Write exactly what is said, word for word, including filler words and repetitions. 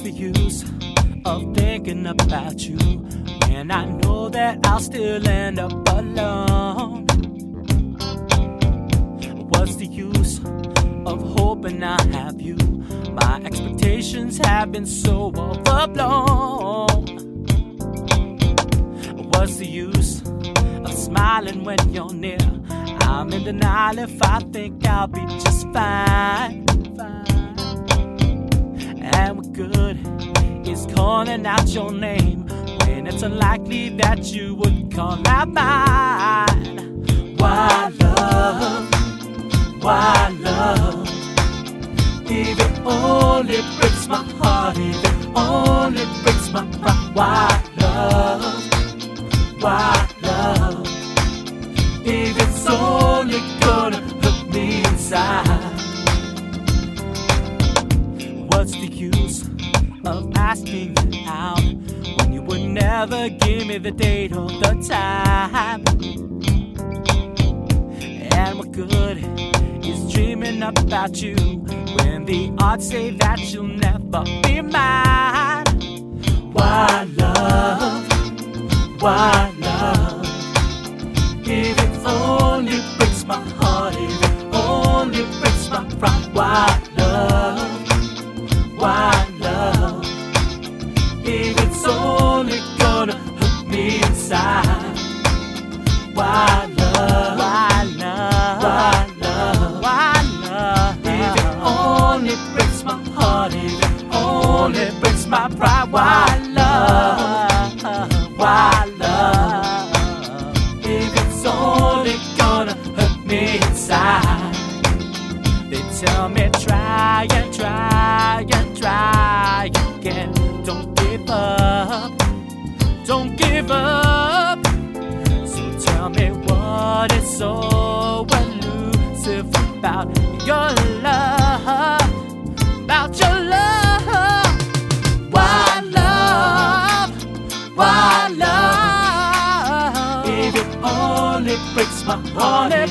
the use of thinking about you when I know that I'll still end up alone? What's the use of hoping I have you? My expectations have been so overblown. What's the use of smiling when you're near? I'm in denial if I think I'll be just fine. And what good is calling out your name when it's unlikely that you would call out mine? Why love? Why love? If it only breaks my heart, if it only breaks my pride. Why love? Why love? If it's only gonna hurt me inside. What's the use of asking you out when you would never give me the date or the time? And what good is dreaming about you when the odds say that you'll never be mine? Why love? Why love? If it only breaks my heart, if it only breaks my pride. Why love? Why love? If it's only gonna hurt me inside. Why love? Why love? Why love? Why love? If it only breaks my heart, if it only breaks my pride. Why love? Why love? If it's only gonna hurt me inside. They tell me try and try and try again. Don't give up, don't give up. So tell me what is so elusive about your love, about your love. Why love? Why love? If it only breaks my heart,